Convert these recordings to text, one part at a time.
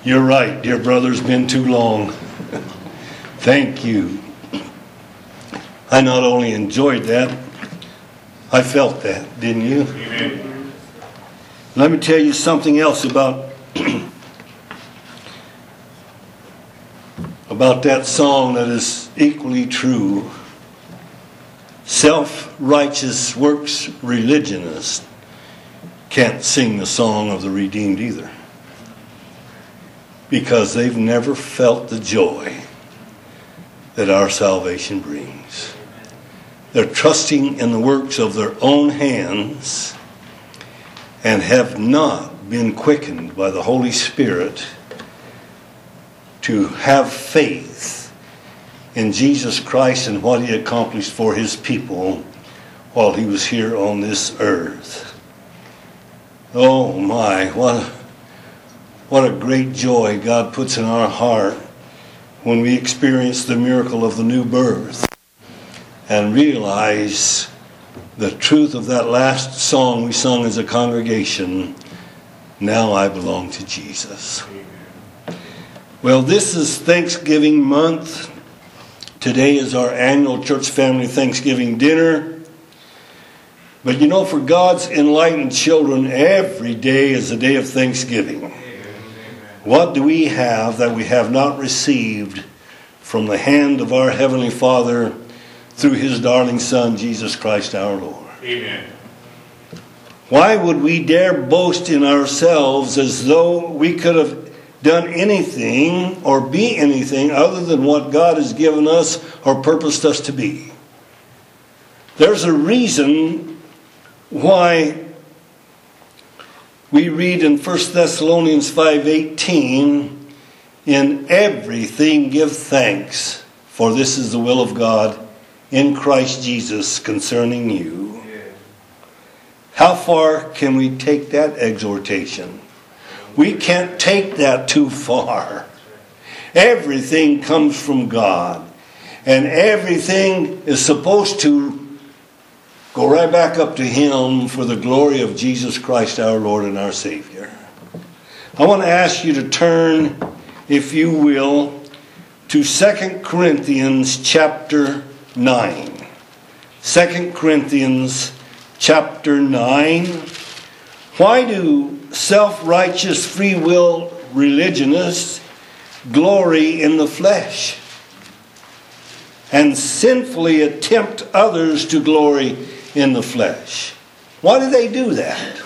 You're right, dear brother, it's been too long. Thank you. I not only enjoyed that, I felt that, didn't you? Amen. Let me tell you something else about that song that is equally true. Self-righteous works religionists can't sing the song of the redeemed either, because they've never felt the joy that our salvation brings. They're trusting in the works of their own hands and have not been quickened by the Holy Spirit to have faith in Jesus Christ and what He accomplished for His people while He was here on this earth. Oh my, what a great joy God puts in our heart when we experience the miracle of the new birth and realize the truth of that last song we sung as a congregation, now I belong to Jesus. Well, this is Thanksgiving month. Today is our annual church family Thanksgiving dinner. But you know, for God's enlightened children, every day is a day of Thanksgiving. What do we have that we have not received from the hand of our Heavenly Father through His darling Son, Jesus Christ our Lord? Amen. Why would we dare boast in ourselves as though we could have done anything or be anything other than what God has given us or purposed us to be? There's a reason why we read in 1 Thessalonians 5:18, in everything give thanks, for this is the will of God in Christ Jesus concerning you. How far can we take that exhortation? We can't take that too far. Everything comes from God, and everything is supposed to go right back up to Him for the glory of Jesus Christ our Lord and our Savior. I want to ask you to turn, if you will, to 2 Corinthians chapter 9. 2 Corinthians chapter 9. Why do self-righteous free will religionists glory in the flesh and sinfully attempt others to glory in the flesh? Why do they do that?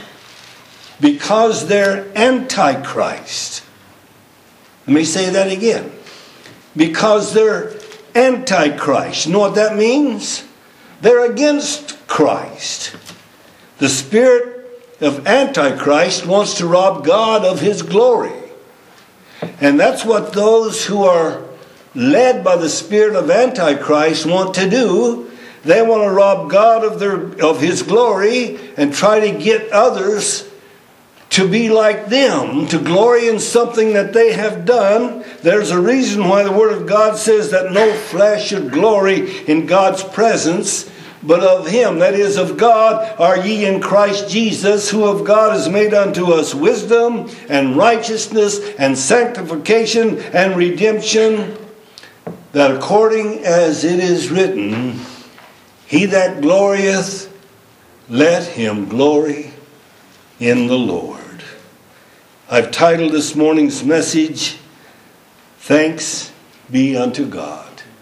Because they're antichrist. Let me say that again. Because they're antichrist. You know what that means? They're against Christ. The spirit of antichrist wants to rob God of His glory. And that's what those who are led by the spirit of antichrist want to do. They want to rob God of His glory and try to get others to be like them, to glory in something that they have done. There's a reason why the Word of God says that no flesh should glory in God's presence, but of Him, that is, of God, are ye in Christ Jesus, who of God is made unto us wisdom and righteousness and sanctification and redemption, that according as it is written, He that glorieth, let him glory in the Lord. I've titled this morning's message, Thanks Be Unto God.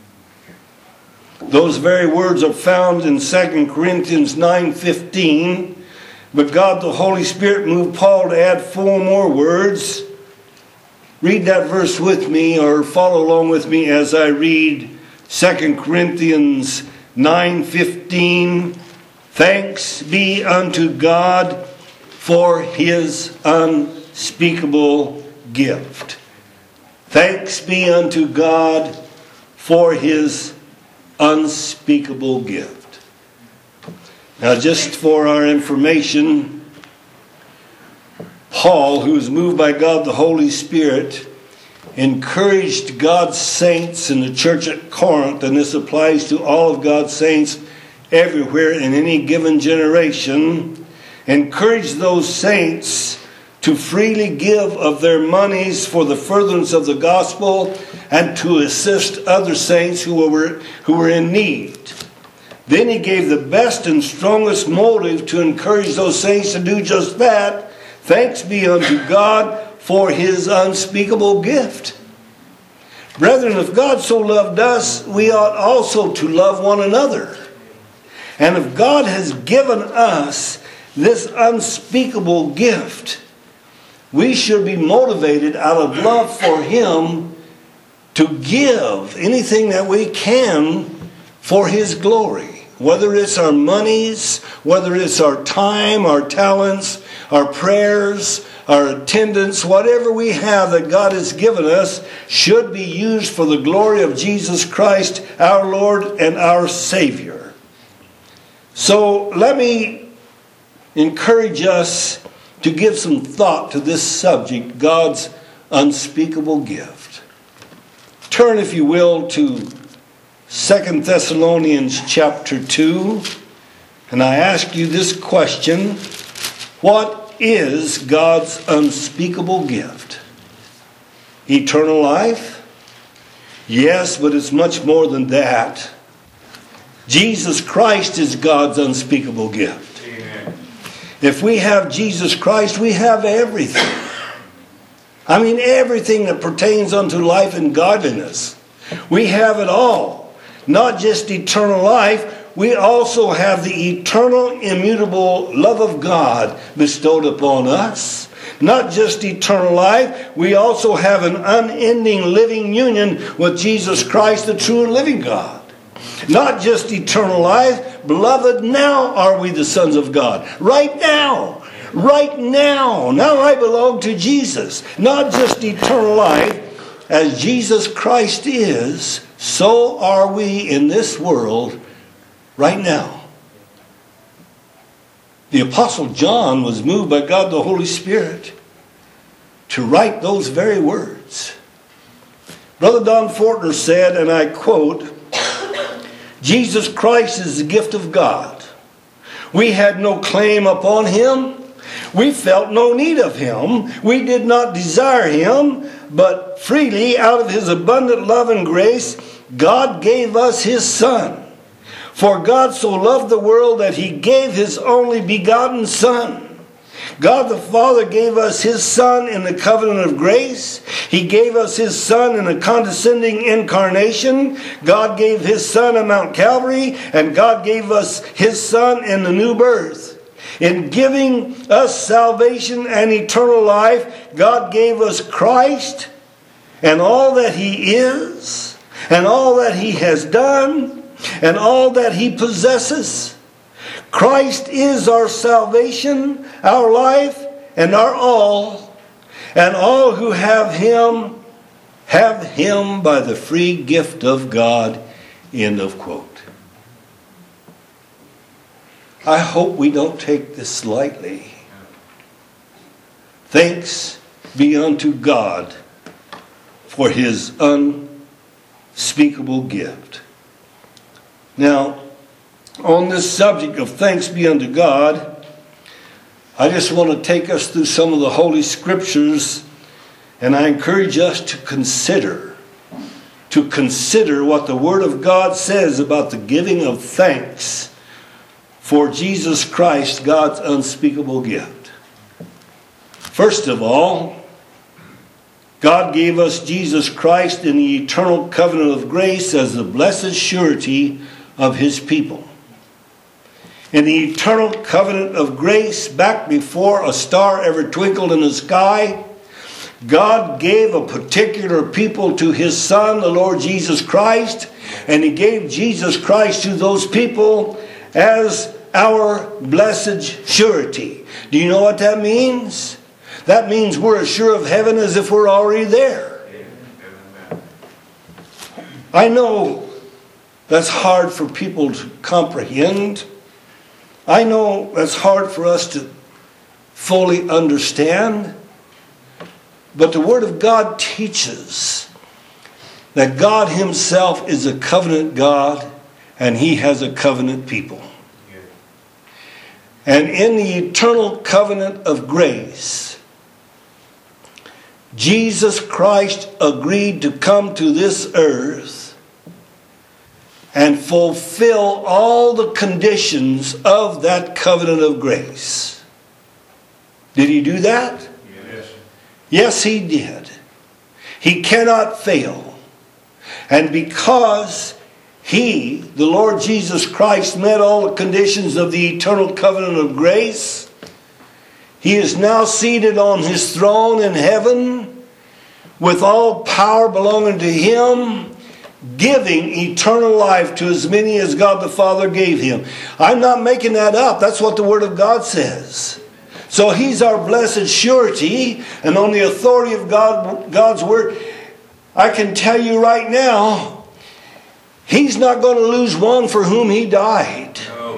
Those very words are found in 2 Corinthians 9:15, but God the Holy Spirit moved Paul to add 4 more words. Read that verse with me, or follow along with me as I read 2 Corinthians 9:15. Thanks be unto God for His unspeakable gift. Thanks be unto God for His unspeakable gift. Now, just for our information, Paul, who was moved by God the Holy Spirit, encouraged God's saints in the church at Corinth, and this applies to all of God's saints everywhere in any given generation, encouraged those saints to freely give of their monies for the furtherance of the gospel and to assist other saints who were in need. Then he gave the best and strongest motive to encourage those saints to do just that. Thanks be unto God for his unspeakable gift. Brethren, if God so loved us, we ought also to love one another. And if God has given us this unspeakable gift, we should be motivated out of love for him to give anything that we can for his glory. Whether it's our monies, whether it's our time, our talents, our prayers, our attendance, whatever we have that God has given us should be used for the glory of Jesus Christ, our Lord and our Savior. So let me encourage us to give some thought to this subject, God's unspeakable gift. Turn, if you will, to 2 Thessalonians chapter 2, and I ask you this question: what is God's unspeakable gift? Eternal life? Yes, but it's much more than that. Jesus Christ is God's unspeakable gift. Amen. If we have Jesus Christ, we have everything. I mean, everything that pertains unto life and godliness. We have it all. Not just eternal life, we also have the eternal, immutable love of God bestowed upon us. Not just eternal life, we also have an unending living union with Jesus Christ, the true and living God. Not just eternal life, beloved, now are we the sons of God. Right now. Right now. Now I belong to Jesus. Not just eternal life. As Jesus Christ is, so are we in this world right now. The Apostle John was moved by God the Holy Spirit to write those very words. Brother Don Fortner said, and I quote, Jesus Christ is the gift of God. We had no claim upon him. We felt no need of him. We did not desire him, but freely out of his abundant love and grace, God gave us his Son. For God so loved the world that he gave his only begotten Son. God the Father gave us his Son in the covenant of grace. He gave us his Son in a condescending incarnation. God gave his Son at Mount Calvary, and God gave us his Son in the new birth. In giving us salvation and eternal life, God gave us Christ and all that he is, and all that he has done, and all that he possesses. Christ is our salvation, our life, and our all. And all who have him by the free gift of God. End of quote. I hope we don't take this lightly. Thanks be unto God for his unspeakable gift. Now, on this subject of thanks be unto God, I just want to take us through some of the Holy Scriptures, and I encourage us to consider what the Word of God says about the giving of thanks for Jesus Christ, God's unspeakable gift. First of all, God gave us Jesus Christ in the eternal covenant of grace as the blessed surety of his people. In the eternal covenant of grace, back before a star ever twinkled in the sky, God gave a particular people to his Son, the Lord Jesus Christ, and he gave Jesus Christ to those people as our blessed surety. Do you know what that means? That means we're as sure of heaven as if we're already there. I know that's hard for people to comprehend. I know that's hard for us to fully understand. But the Word of God teaches that God himself is a covenant God, and he has a covenant people. And in the eternal covenant of grace, Jesus Christ agreed to come to this earth and fulfill all the conditions of that covenant of grace. Did he do that? Yes. Yes, he did. He cannot fail. And because he, the Lord Jesus Christ, met all the conditions of the eternal covenant of grace, he is now seated on his throne in heaven with all power belonging to him, giving eternal life to as many as God the Father gave him. I'm not making that up. That's what the Word of God says. So he's our blessed surety, and on the authority of God's Word, I can tell you right now, he's not going to lose one for whom he died. No.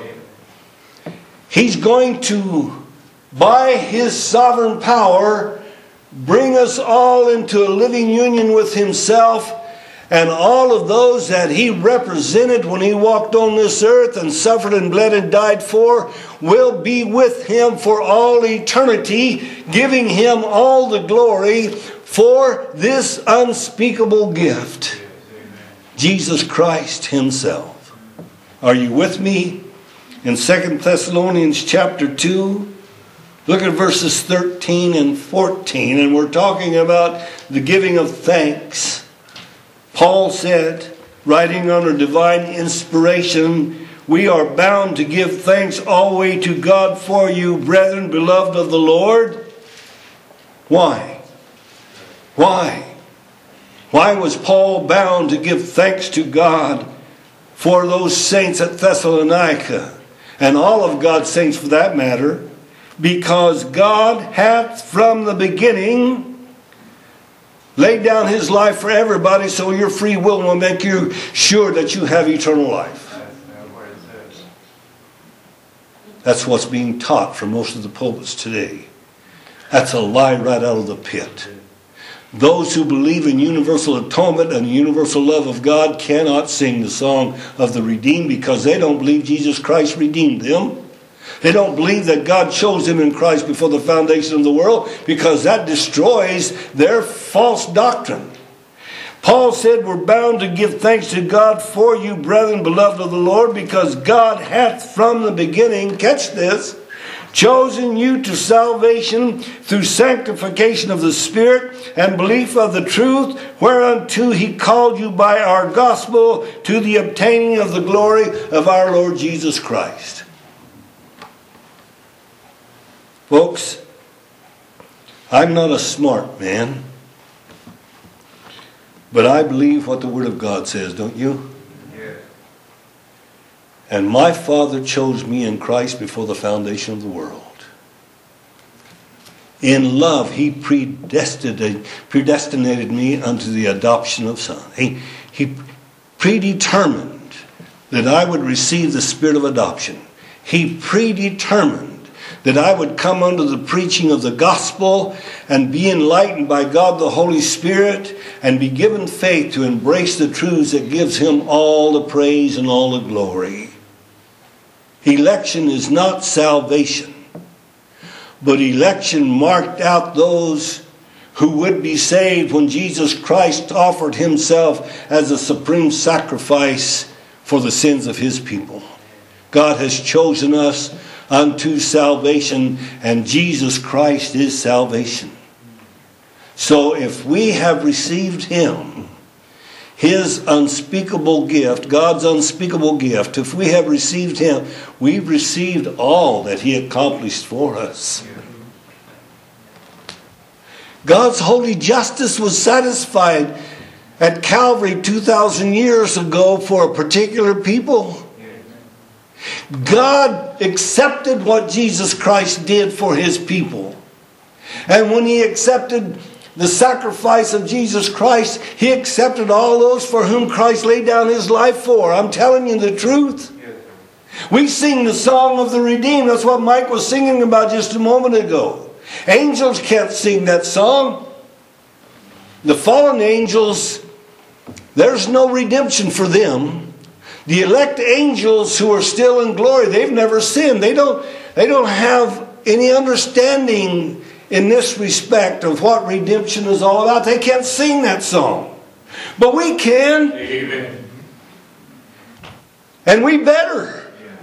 He's going to, by his sovereign power, bring us all into a living union with himself, and all of those that he represented when he walked on this earth and suffered and bled and died for will be with him for all eternity, giving him all the glory for this unspeakable gift. Jesus Christ himself. Are you with me? In 2 Thessalonians chapter 2, look at verses 13 and 14, and we're talking about the giving of thanks. Paul said, writing under divine inspiration, we are bound to give thanks always to God for you, brethren, beloved of the Lord. Why? Why? Why was Paul bound to give thanks to God for those saints at Thessalonica, and all of God's saints for that matter? Because God hath from the beginning laid down his life for everybody, so your free will will make you sure that you have eternal life. That's what's being taught from most of the pulpits today. That's a lie right out of the pit. Those who believe in universal atonement and the universal love of God cannot sing the song of the redeemed because they don't believe Jesus Christ redeemed them. They don't believe that God chose them in Christ before the foundation of the world, because that destroys their false doctrine. Paul said we're bound to give thanks to God for you, brethren, beloved of the Lord, because God hath from the beginning, catch this, chosen you to salvation through sanctification of the Spirit and belief of the truth, whereunto he called you by our gospel to the obtaining of the glory of our Lord Jesus Christ. Folks, I'm not a smart man, but I believe what the Word of God says, don't you? Yes. And my Father chose me in Christ before the foundation of the world. In love, he predestinated me unto the adoption of son. He predetermined that I would receive the spirit of adoption. He predetermined that I would come under the preaching of the gospel and be enlightened by God the Holy Spirit and be given faith to embrace the truths that gives him all the praise and all the glory. Election is not salvation, but election marked out those who would be saved when Jesus Christ offered himself as a supreme sacrifice for the sins of his people. God has chosen us unto salvation, and Jesus Christ is salvation. So if we have received him, his unspeakable gift, God's unspeakable gift, if we have received him, we've received all that he accomplished for us. God's holy justice was satisfied at Calvary 2,000 years ago for a particular people. God accepted what Jesus Christ did for his people. And when he accepted the sacrifice of Jesus Christ, he accepted all those for whom Christ laid down his life for. I'm telling you the truth. We sing the song of the redeemed. That's what Mike was singing about just a moment ago. Angels can't sing that song. The fallen angels, there's no redemption for them. The elect angels who are still in glory, they've never sinned. They don't have any understanding in this respect of what redemption is all about. They can't sing that song. But we can. Amen. And we better.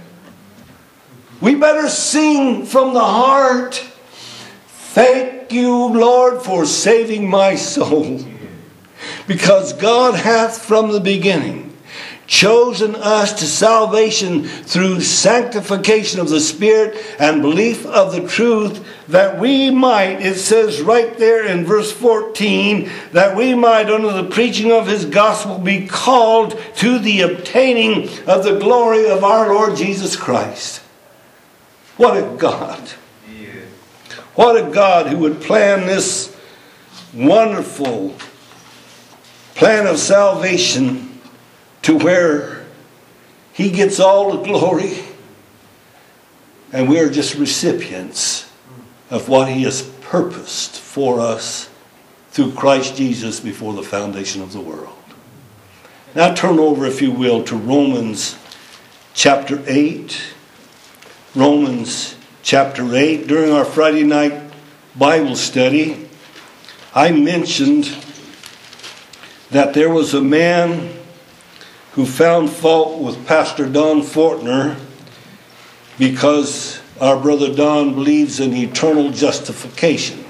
We better sing from the heart. Thank you, Lord, for saving my soul. Because God hath from the beginning chosen us to salvation through sanctification of the Spirit and belief of the truth, that we might, it says right there in verse 14, that we might under the preaching of His gospel be called to the obtaining of the glory of our Lord Jesus Christ. What a God. What a God who would plan this wonderful plan of salvation to where He gets all the glory and we are just recipients of what He has purposed for us through Christ Jesus before the foundation of the world. Now turn over, if you will, to Romans chapter 8. Romans chapter 8. During our Friday night Bible study, I mentioned that there was a man who found fault with Pastor Don Fortner because our brother Don believes in eternal justification.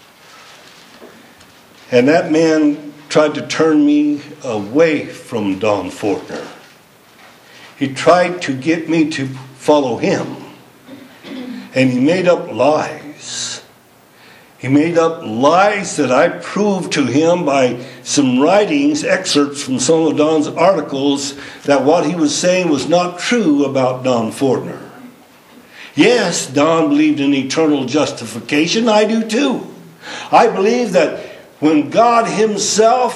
And that man tried to turn me away from Don Fortner. He tried to get me to follow him. And he made up lies. He made up lies that I proved to him by some writings, excerpts from some of Don's articles, that what he was saying was not true about Don Fortner. Yes, Don believed in eternal justification. I do too. I believe that when God Himself,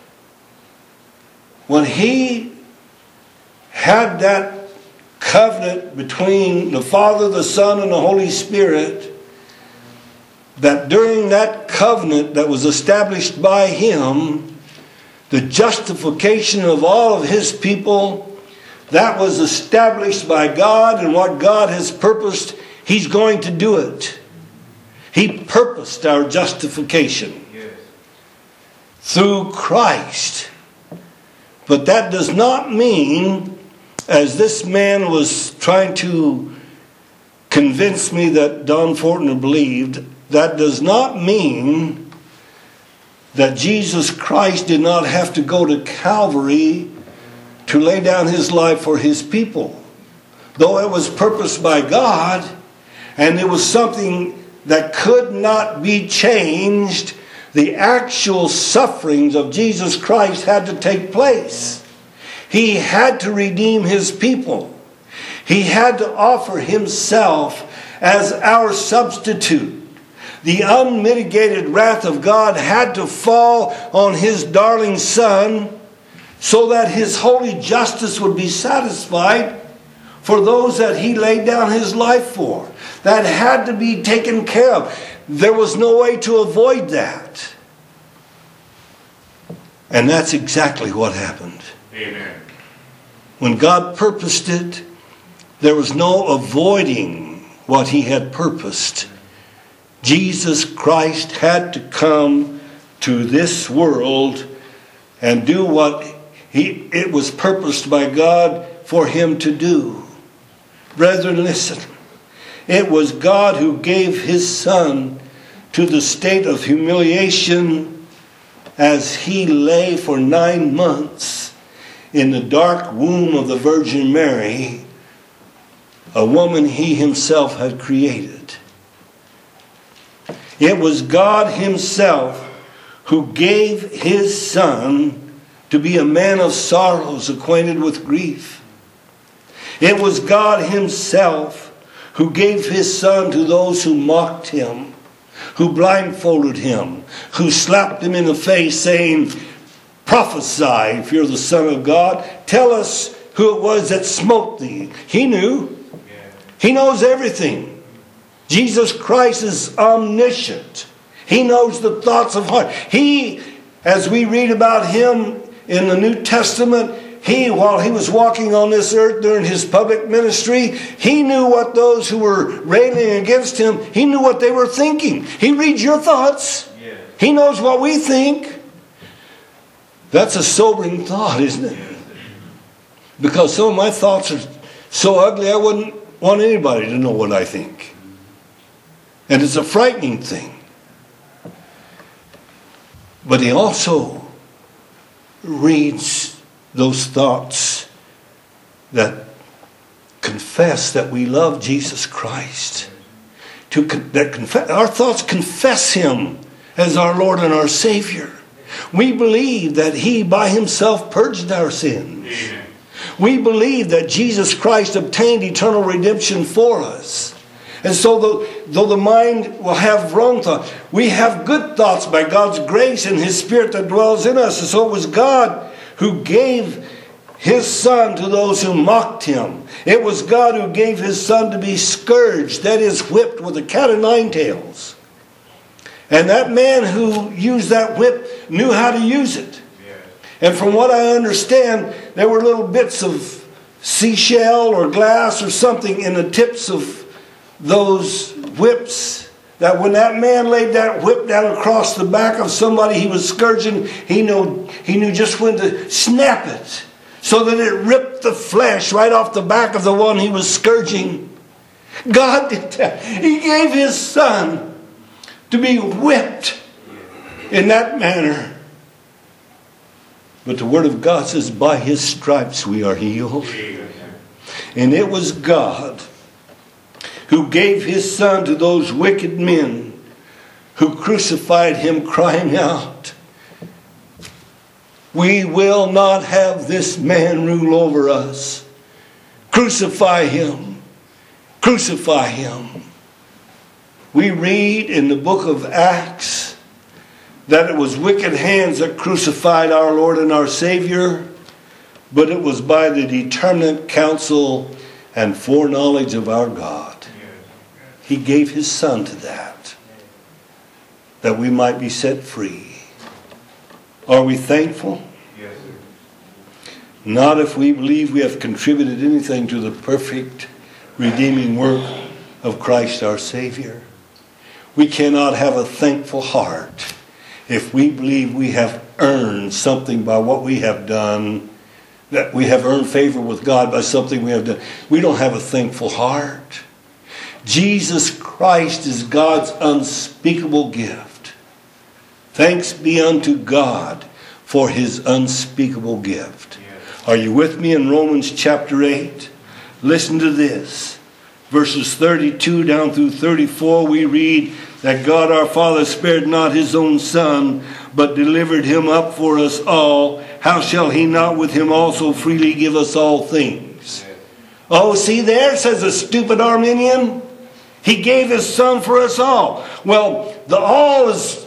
when He had that covenant between the Father, the Son, and the Holy Spirit, that during that covenant that was established by Him, the justification of all of His people, that was established by God, and what God has purposed, He's going to do it. He purposed our justification through Christ. But that does not mean, as this man was trying to convince me that Don Fortner believed, that does not mean that Jesus Christ did not have to go to Calvary to lay down His life for His people. Though it was purposed by God, and it was something that could not be changed, the actual sufferings of Jesus Christ had to take place. He had to redeem His people. He had to offer Himself as our substitute. The unmitigated wrath of God had to fall on His darling Son so that His holy justice would be satisfied for those that He laid down His life for. That had to be taken care of. There was no way to avoid that. And that's exactly what happened. Amen. When God purposed it, there was no avoiding what He had purposed. Jesus Christ had to come to this world and do what it was purposed by God for Him to do. Brethren, listen. It was God who gave His Son to the state of humiliation as He lay for 9 months in the dark womb of the Virgin Mary, a woman He Himself had created. It was God Himself who gave His Son to be a man of sorrows, acquainted with grief. It was God Himself who gave His Son to those who mocked Him, who blindfolded Him, who slapped Him in the face saying, "Prophesy if you're the Son of God. Tell us who it was that smote thee." He knew. He knows everything. Jesus Christ is omniscient. He knows the thoughts of heart. He, as we read about Him in the New Testament, while he was walking on this earth during his public ministry, he knew what those who were railing against him, he knew what they were thinking. He reads your thoughts. Yes. He knows what we think. That's a sobering thought, isn't it? Because some of my thoughts are so ugly, I wouldn't want anybody to know what I think. And it's a frightening thing. But he also reads those thoughts that confess that we love Jesus Christ. Our thoughts confess him as our Lord and our Savior. We believe that he by himself purged our sins. Amen. We believe that Jesus Christ obtained eternal redemption for us. And so though the mind will have wrong thoughts, we have good thoughts by God's grace and his Spirit that dwells in us. And so it was God who gave his Son to those who mocked him. It was God who gave his Son to be scourged, that is, whipped with a cat o' nine tails. And that man who used that whip knew how to use it. And from what I understand, there were little bits of seashell or glass or something in the tips of those whips, that when that man laid that whip down across the back of somebody he was scourging, he knew just when to snap it, so that it ripped the flesh right off the back of the one he was scourging. God did that. He gave his Son to be whipped in that manner. But the Word of God says, by his stripes we are healed. And it was God who gave his Son to those wicked men who crucified him, crying out, we will not have this man rule over us. Crucify him. Crucify him. We read in the book of Acts that it was wicked hands that crucified our Lord and our Savior, but it was by the determinate counsel and foreknowledge of our God. He gave his Son to that we might be set free. Are we thankful? Yes, sir. Not if we believe we have contributed anything to the perfect redeeming work of Christ our Savior. We cannot have a thankful heart if we believe we have earned something by what we have done, that we have earned favor with God by something we have done. We don't have a thankful heart. Jesus Christ is God's unspeakable gift. Thanks be unto God for his unspeakable gift. Are you with me in Romans chapter 8? Listen to this. Verses 32 down through 34, we read that God our Father spared not his own Son, but delivered him up for us all. How shall he not with him also freely give us all things? Oh, see there, says a stupid Arminian. He gave his Son for us all. Well, the all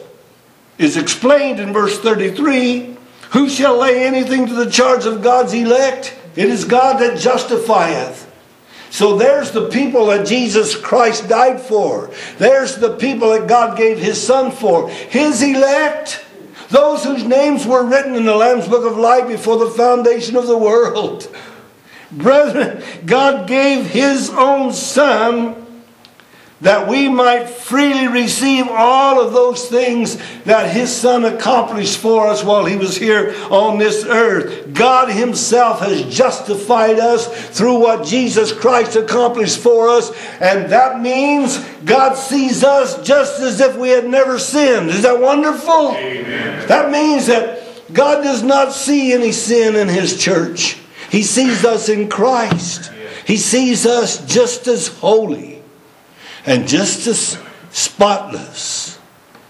is explained in verse 33. Who shall lay anything to the charge of God's elect? It is God that justifieth. So there's the people that Jesus Christ died for. There's the people that God gave his Son for. His elect. Those whose names were written in the Lamb's Book of Life before the foundation of the world. Brethren, God gave his own Son that we might freely receive all of those things that his Son accomplished for us while he was here on this earth. God himself has justified us through what Jesus Christ accomplished for us, and that means God sees us just as if we had never sinned. Is that wonderful? Amen. That means that God does not see any sin in his church. He sees us in Christ. He sees us just as holy and just as spotless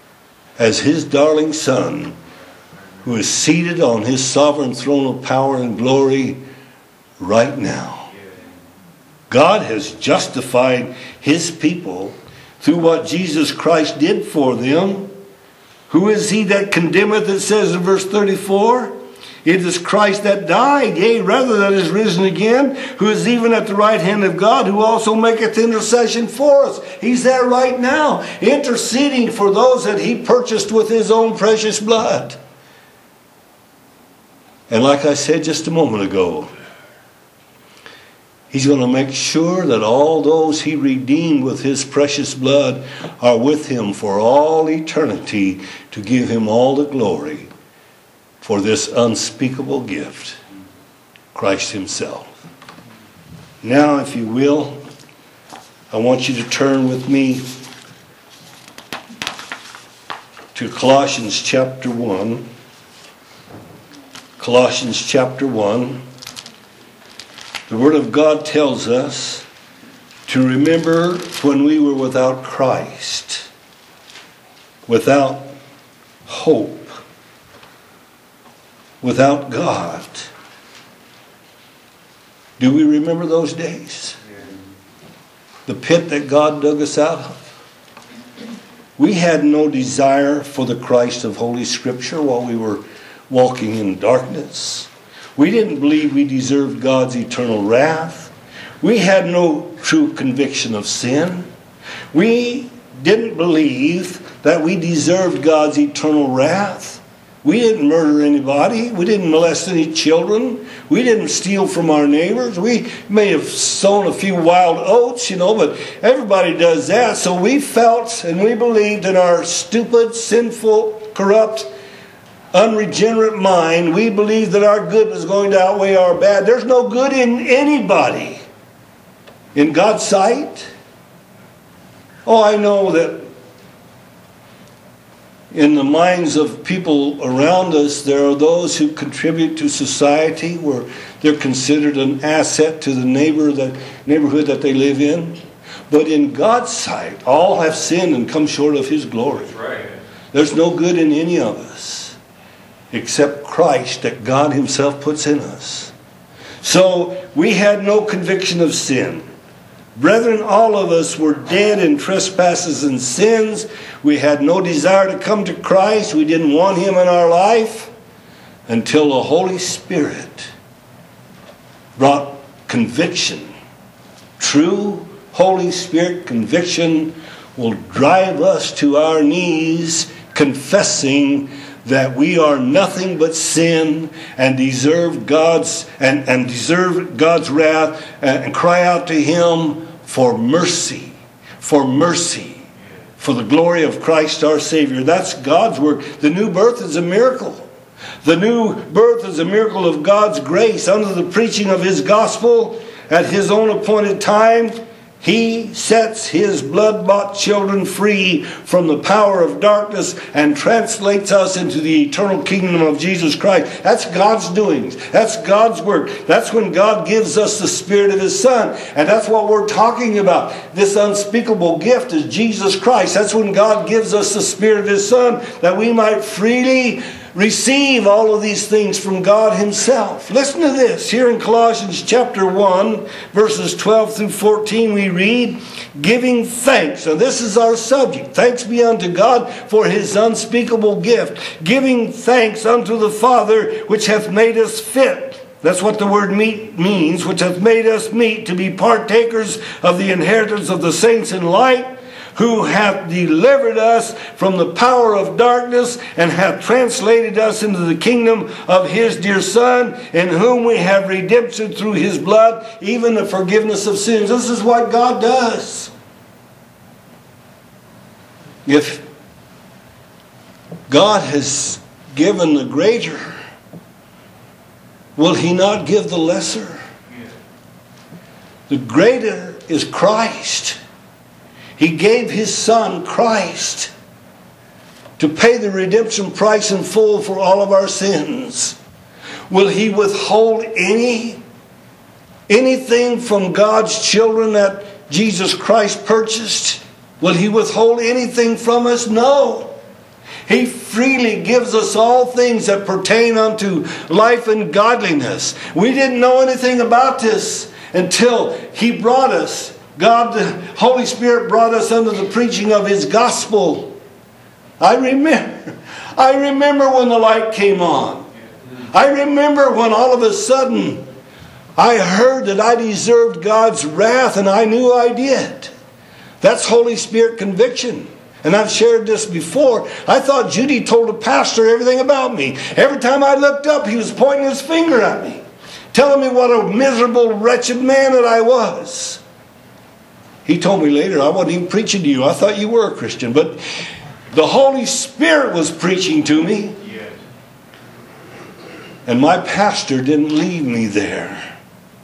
as his darling Son, who is seated on his sovereign throne of power and glory right now. God has justified his people through what Jesus Christ did for them. Who is he that condemneth, it says in verse 34? It is Christ that died, yea, rather that is risen again, who is even at the right hand of God, who also maketh intercession for us. He's there right now, interceding for those that he purchased with his own precious blood. And like I said just a moment ago, He's going to make sure that all those He redeemed with His precious blood are with Him for all eternity to give Him all the glory for this unspeakable gift, Christ Himself. Now, if you will, I want you to turn with me to Colossians chapter 1. Colossians chapter 1. The Word of God tells us to remember when we were without Christ, without hope, without God. Do we remember those days? The pit that God dug us out of? We had no desire for the Christ of Holy Scripture while we were walking in darkness. We didn't believe we deserved God's eternal wrath. We had no true conviction of sin. We didn't believe that we deserved God's eternal wrath. We didn't murder anybody. We didn't molest any children. We didn't steal from our neighbors. We may have sown a few wild oats, but everybody does that. So we felt and we believed in our stupid, sinful, corrupt, unregenerate mind. We believed that our good was going to outweigh our bad. There's no good in anybody in God's sight. Oh, I know that in the minds of people around us, there are those who contribute to society where they're considered an asset to the neighborhood that they live in. But in God's sight, all have sinned and come short of His glory. That's right. There's no good in any of us except Christ that God Himself puts in us. So we had no conviction of sin. Brethren, all of us were dead in trespasses and sins. We had no desire to come to Christ. We didn't want Him in our life until the Holy Spirit brought conviction. True Holy Spirit conviction will drive us to our knees, confessing that we are nothing but sin and deserve God's wrath, and cry out to Him for mercy, for the glory of Christ our Savior. That's God's work. The new birth is a miracle. The new birth is a miracle of God's grace under the preaching of His gospel at His own appointed time. He sets His blood-bought children free from the power of darkness and translates us into the eternal kingdom of Jesus Christ. That's God's doings. That's God's work. That's when God gives us the Spirit of His Son. And that's what we're talking about. This unspeakable gift is Jesus Christ. That's when God gives us the Spirit of His Son, that we might freely receive all of these things from God Himself. Listen to this. Here in Colossians chapter 1, verses 12 through 14, we read, giving thanks. Now this is our subject. Thanks be unto God for His unspeakable gift. Giving thanks unto the Father, which hath made us fit. That's what the word meet means, which hath made us meet to be partakers of the inheritance of the saints in light, who hath delivered us from the power of darkness and hath translated us into the kingdom of His dear Son, in whom we have redemption through His blood, even the forgiveness of sins. This is what God does. If God has given the greater, will He not give the lesser? The greater is Christ. He gave His Son, Christ, to pay the redemption price in full for all of our sins. Will He withhold anything from God's children that Jesus Christ purchased? Will He withhold anything from us? No. He freely gives us all things that pertain unto life and godliness. We didn't know anything about this until He brought us. God, the Holy Spirit, brought us under the preaching of His gospel. I remember when the light came on. I remember when all of a sudden I heard that I deserved God's wrath, and I knew I did. That's Holy Spirit conviction. And I've shared this before. I thought Judy told the pastor everything about me. Every time I looked up, he was pointing his finger at me, telling me what a miserable, wretched man that I was. He told me later, I wasn't even preaching to you. I thought you were a Christian. But the Holy Spirit was preaching to me. Yes. And my pastor didn't leave me there.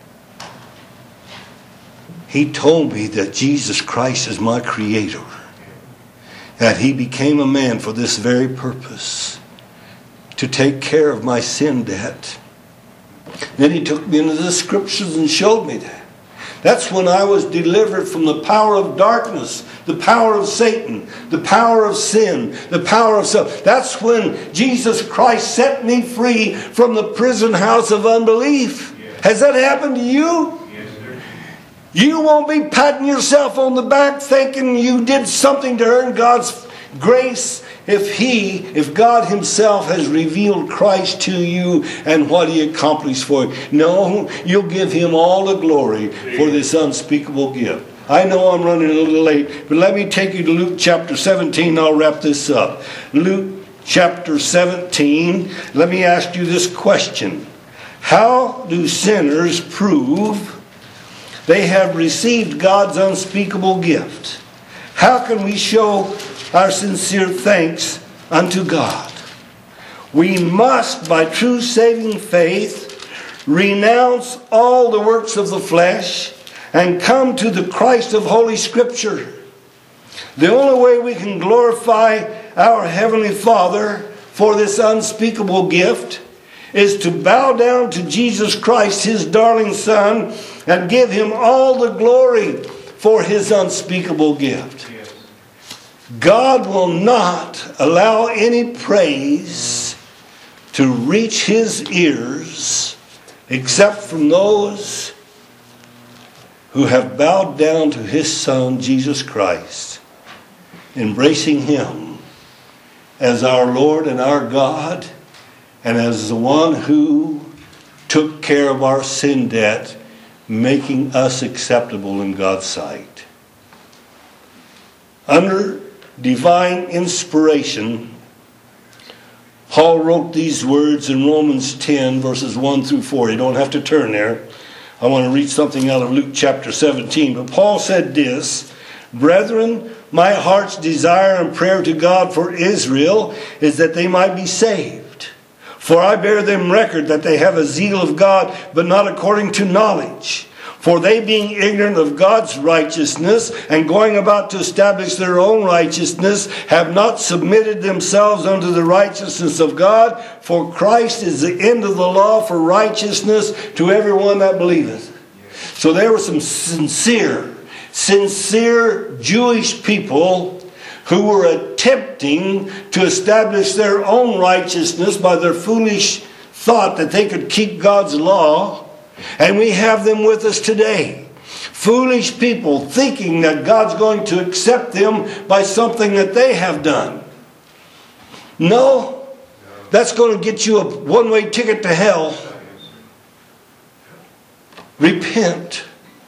He told me that Jesus Christ is my Creator. That He became a man for this very purpose. To take care of my sin debt. Then He took me into the Scriptures and showed me that. That's when I was delivered from the power of darkness, the power of Satan, the power of sin, the power of self. That's when Jesus Christ set me free from the prison house of unbelief. Yes. Has that happened to you? Yes, sir. You won't be patting yourself on the back thinking you did something to earn God's grace if God Himself has revealed Christ to you and what He accomplished for you. No, you'll give Him all the glory for this unspeakable gift. I know I'm running a little late, but let me take you to Luke chapter 17 and I'll wrap this up. Luke chapter 17, let me ask you this question. How do sinners prove they have received God's unspeakable gift? How can we show our sincere thanks unto God? We must, by true saving faith, renounce all the works of the flesh and come to the Christ of Holy Scripture. The only way we can glorify our Heavenly Father for this unspeakable gift is to bow down to Jesus Christ, His darling Son, and give Him all the glory for His unspeakable gift. God will not allow any praise to reach His ears except from those who have bowed down to His Son, Jesus Christ, embracing Him as our Lord and our God, and as the one who took care of our sin debt, making us acceptable in God's sight. Under divine inspiration, Paul wrote these words in Romans 10 verses 1 through 4. You don't have to turn there. I want to read something out of Luke chapter 17. But Paul said this, "Brethren, my heart's desire and prayer to God for Israel is that they might be saved. For I bear them record that they have a zeal of God, but not according to knowledge. For they, being ignorant of God's righteousness and going about to establish their own righteousness, have not submitted themselves unto the righteousness of God. For Christ is the end of the law for righteousness to everyone that believeth." So there were some sincere Jewish people who were attempting to establish their own righteousness by their foolish thought that they could keep God's law. And we have them with us today. Foolish people thinking that God's going to accept them by something that they have done. No, that's going to get you a one-way ticket to hell. Repent.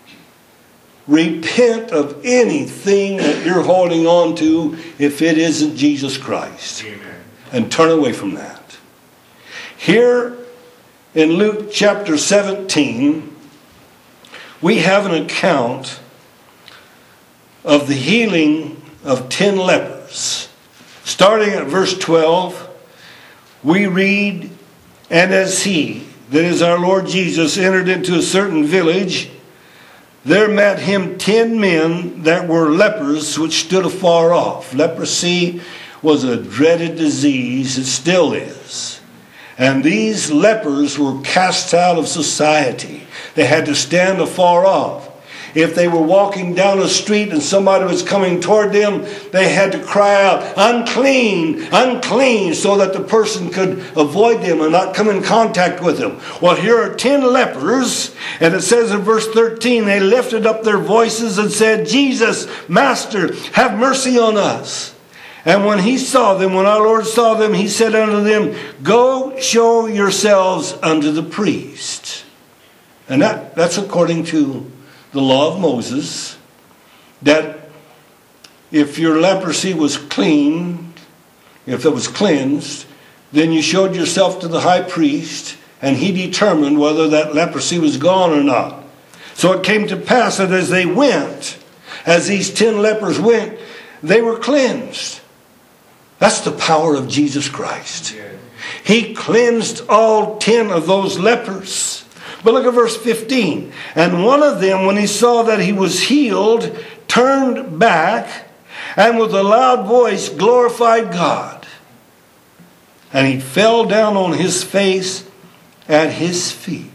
Repent of anything that you're holding on to if it isn't Jesus Christ. Amen. And turn away from that. Here in Luke chapter 17, we have an account of the healing of 10 lepers. Starting at verse 12, we read, "And as He," that is our Lord Jesus, "entered into a certain village, there met Him 10 men that were lepers, which stood afar off." Leprosy was a dreaded disease. It still is. And these lepers were cast out of society. They had to stand afar off. If they were walking down a street and somebody was coming toward them, they had to cry out, "Unclean, unclean," so that the person could avoid them and not come in contact with them. Well, here are 10 lepers, and it says in verse 13, they lifted up their voices and said, "Jesus, Master, have mercy on us." And when He saw them, when our Lord saw them, He said unto them, "Go show yourselves unto the priest." And that's according to the law of Moses, that if your leprosy was clean, if it was cleansed, then you showed yourself to the high priest, and he determined whether that leprosy was gone or not. So it came to pass that as they went, as these 10 lepers went, they were cleansed. That's the power of Jesus Christ. He cleansed all 10 of those lepers. But look at verse 15. And one of them, when he saw that he was healed, turned back, and with a loud voice glorified God. And he fell down on his face at his feet.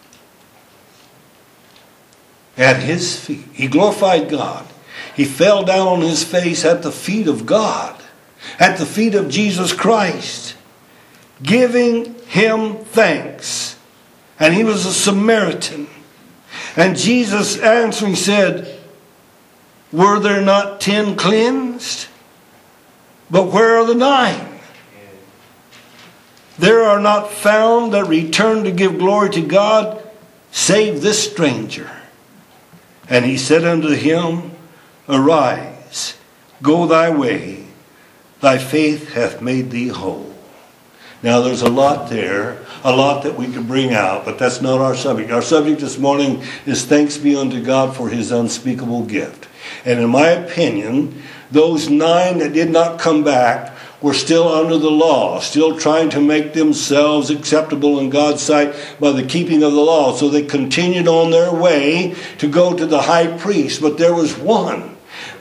At his feet. He glorified God. He fell down on his face at the feet of God, at the feet of Jesus Christ, giving him thanks. And he was a Samaritan. And Jesus answering said, were there not 10 cleansed? But where are the 9? There are not found that return to give glory to God, save this stranger. And he said unto him, arise, go thy way, thy faith hath made thee whole. Now there's a lot there, a lot that we could bring out, but that's not our subject. Our subject this morning is thanks be unto God for his unspeakable gift. And in my opinion, those 9 that did not come back were still under the law, still trying to make themselves acceptable in God's sight by the keeping of the law. So they continued on their way to go to the high priest. But there was one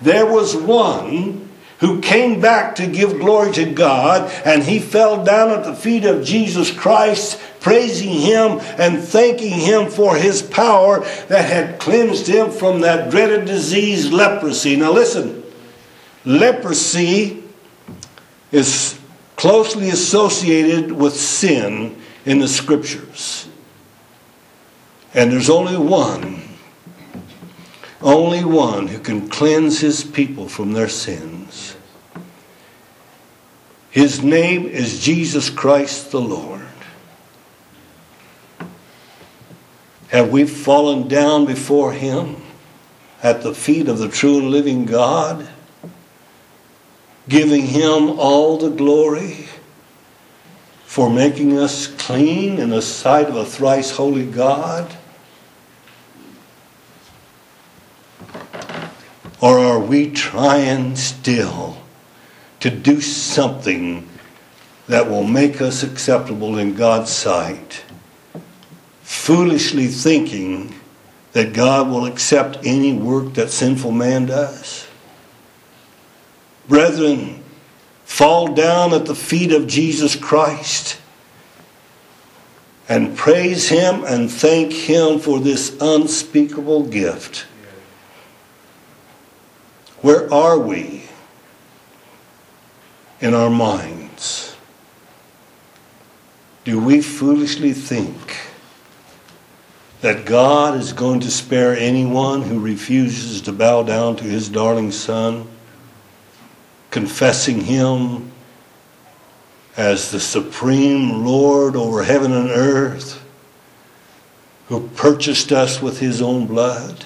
who came back to give glory to God, and he fell down at the feet of Jesus Christ, praising him and thanking him for his power that had cleansed him from that dreaded disease, leprosy. Now listen, leprosy is closely associated with sin in the Scriptures. And there's only one who can cleanse his people from their sins. His name is Jesus Christ the Lord. Have we fallen down before him at the feet of the true and living God, giving him all the glory for making us clean in the sight of a thrice holy God? Or are we trying still to do something that will make us acceptable in God's sight, foolishly thinking that God will accept any work that sinful man does? Brethren, fall down at the feet of Jesus Christ and praise him and thank him for this unspeakable gift. Where are we in our minds? Do we foolishly think that God is going to spare anyone who refuses to bow down to his darling Son, confessing him as the supreme Lord over heaven and earth, who purchased us with his own blood?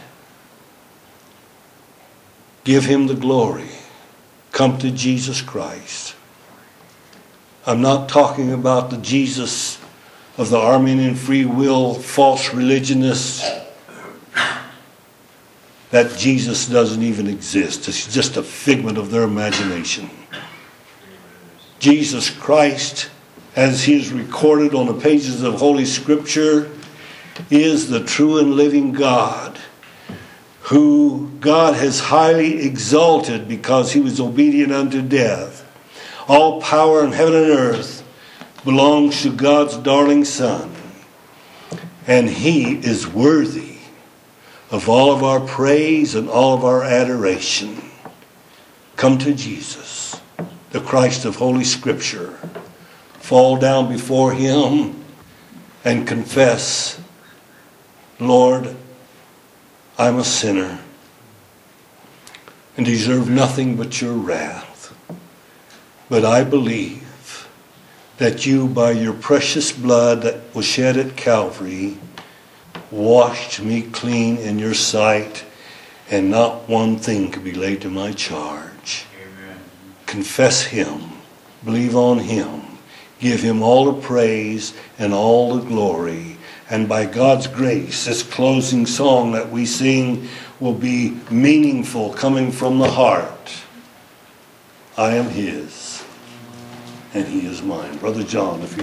Give him the glory. Come to Jesus Christ. I'm not talking about the Jesus of the Arminian free will false religionists. That Jesus doesn't even exist. It's just a figment of their imagination. Jesus Christ, as he is recorded on the pages of Holy Scripture, is the true and living God, who God has highly exalted because he was obedient unto death. All power in heaven and earth belongs to God's darling Son, and he is worthy of all of our praise and all of our adoration. Come to Jesus, the Christ of Holy Scripture. Fall down before him and confess, Lord, I'm a sinner and deserve nothing but your wrath. But I believe that you, by your precious blood that was shed at Calvary, washed me clean in your sight, and not one thing could be laid to my charge. confess Him, believe on Him, give Him all the praise and all the glory. And by God's grace, this closing song that we sing will be meaningful, coming from the heart. I am His, and He is mine. Brother John, if you